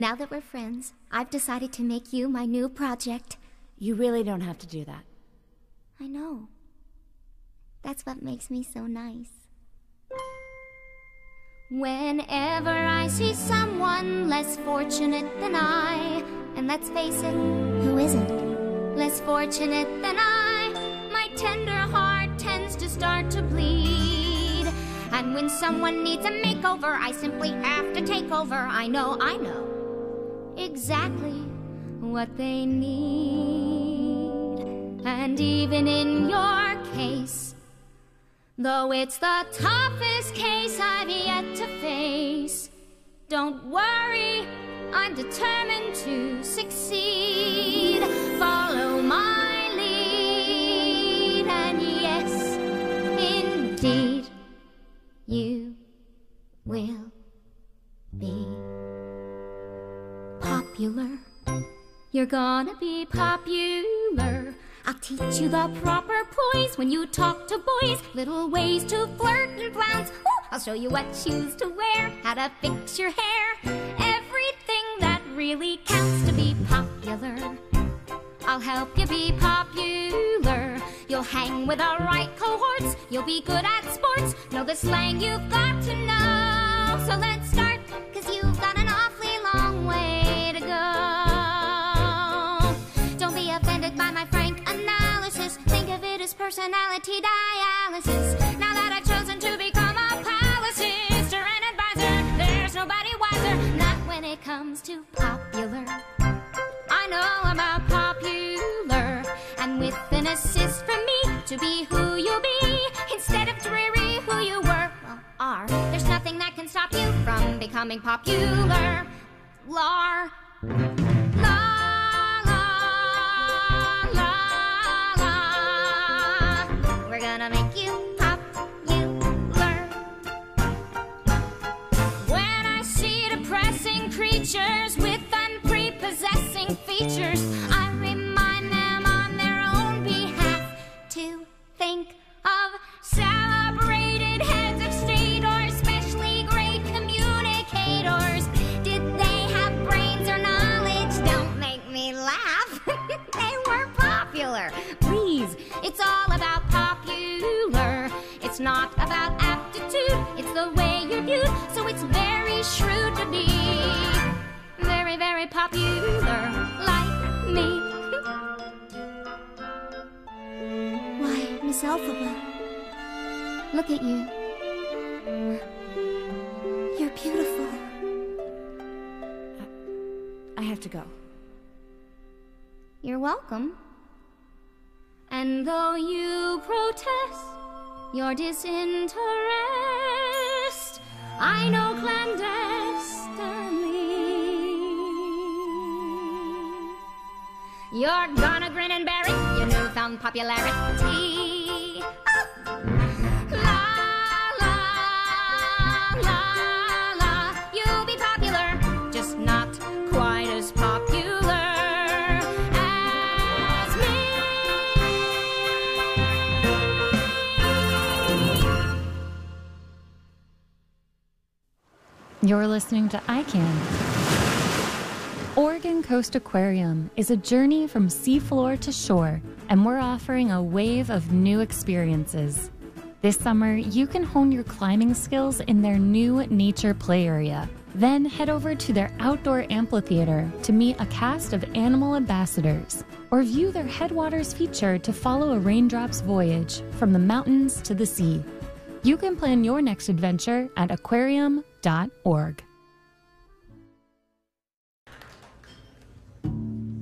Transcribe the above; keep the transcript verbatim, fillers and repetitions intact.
Now that we're friends, I've decided to make you my new project. You really don't have to do that. I know. That's what makes me so nice. Whenever I see someone less fortunate than I, and let's face it, who isn't? Less fortunate than I, my tender heart tends to start to bleed. And when someone needs a makeover, I simply have to take over. I know, I know exactly what they need. And even in your case, though it's the toughest case I've yet to face, don't worry, I'm determined to succeed. Follow my lead, and yes, indeed, you will be popular. You're gonna be popular. I'll teach you the proper poise when you talk to boys, little ways to flirt and flounce. Ooh, I'll show you what shoes to wear, how to fix your hair, everything that really counts to be popular. I'll help you be popular. You'll hang with the right cohorts, you'll be good at sports, know the slang you've got to know. So let's start, cause you've got an awfully long way to go. Don't be offended by my frank analysis, think of it as personality dialysis. Now that I've chosen to become a palace sister and advisor, there's nobody wiser, not when it comes to popular. I know about popular, and with an assist from me to be who you'll be, instead of dreary who you were, well, are. There's nothing that can stop you from becoming popular. Lar. La, la, la, la. We're gonna make you popular. When I see depressing creatures with unprepossessing features, I remind them on their own behalf to think of celebrated heads of state or especially great communicators. Did they have brains or knowledge? Don't make me laugh. They were popular. Please, it's all about popular. It's not about aptitude, it's the way you're viewed. So it's very shrewd to be very, very popular like me. Why, Miss Elphaba, look at you. You're beautiful. I have to go. You're welcome. And though you protest your disinterest, I know clandestinely you're gonna grin and bear it, your newfound popularity. Oh. La, la, la, la. You'll be popular, just not quite as popular as me. You're listening to I Can. Oregon Coast Aquarium is a journey from seafloor to shore, and we're offering a wave of new experiences. This summer, you can hone your climbing skills in their new nature play area. Then head over to their outdoor amphitheater to meet a cast of animal ambassadors, or view their Headwaters feature to follow a raindrop's voyage from the mountains to the sea. You can plan your next adventure at aquarium dot org.